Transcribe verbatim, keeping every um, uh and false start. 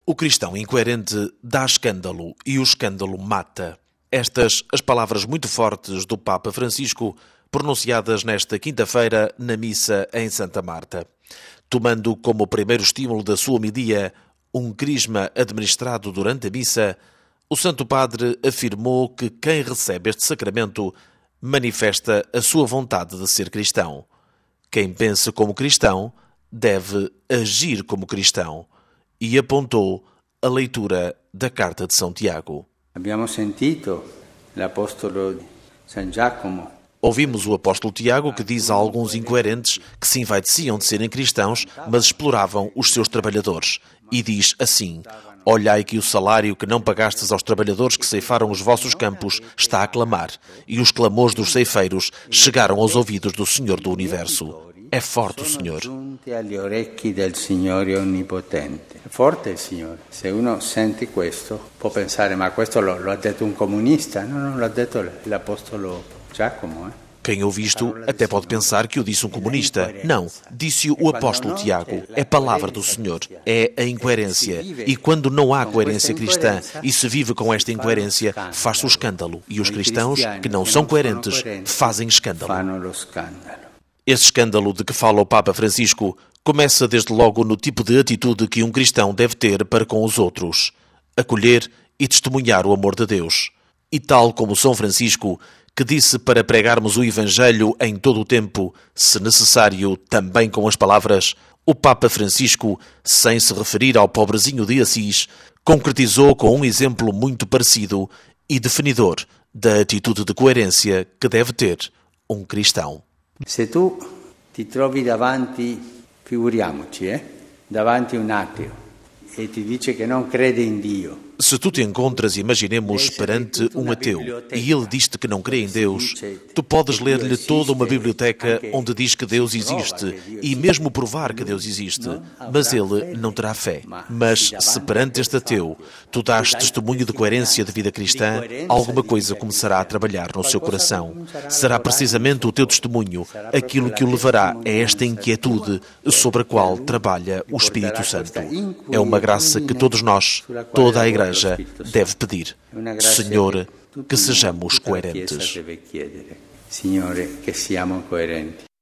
O cristão incoerente dá escândalo e o escândalo mata. Estas as palavras muito fortes do Papa Francisco, pronunciadas nesta quinta-feira na missa em Santa Marta. Tomando como primeiro estímulo da sua homilia um crisma administrado durante a missa, o Santo Padre afirmou que quem recebe este sacramento manifesta a sua vontade de ser cristão. Quem pensa como cristão deve agir como cristão. E apontou a leitura da Carta de São Tiago. Abbiamo sentito l'Apostolo San Giacomo. Ouvimos o apóstolo Tiago que diz a alguns incoerentes que se envaideciam de serem cristãos, mas exploravam os seus trabalhadores. E diz assim: olhai que o salário que não pagastes aos trabalhadores que ceifaram os vossos campos está a clamar, e os clamores dos ceifeiros chegaram aos ouvidos do Senhor do Universo. É forte o Senhor. Agli orecchi del Signore Onnipotente. È forte il Signore. Se uno sente questo, può pensare, ma questo lo, lo ha detto un comunista? No, no, l'ha detto l'Apostolo Giacomo. Eh? Quem ouve isto até pode pensar que o disse um comunista. Não, disse-o o apóstolo Tiago. É palavra do Senhor. É a incoerência. E quando não há coerência cristã e se vive com esta incoerência, faz-se o escândalo. E os cristãos que não são coerentes fazem escândalo. Esse escândalo de que fala o Papa Francisco começa desde logo no tipo de atitude que um cristão deve ter para com os outros. Acolher e testemunhar o amor de Deus. E tal como São Francisco, que disse para pregarmos o Evangelho em todo o tempo, se necessário também com as palavras, o Papa Francisco, sem se referir ao pobrezinho de Assis, concretizou com um exemplo muito parecido e definidor da atitude de coerência que deve ter um cristão. Se tu ti trovi davanti, figuriamoci, eh, davanti un ateo e ti dice che non crede in Dio. Se tu te encontras, imaginemos, perante um ateu e ele diz-te que não crê em Deus, tu podes ler-lhe toda uma biblioteca onde diz que Deus existe e mesmo provar que Deus existe, mas ele não terá fé. Mas se perante este ateu tu dás testemunho de coerência de vida cristã, alguma coisa começará a trabalhar no seu coração. Será precisamente o teu testemunho aquilo que o levará a esta inquietude sobre a qual trabalha o Espírito Santo. É uma graça que todos nós, toda a Igreja, deve pedir. Senhor, que sejamos coerentes. Signore, che siamo coerenti.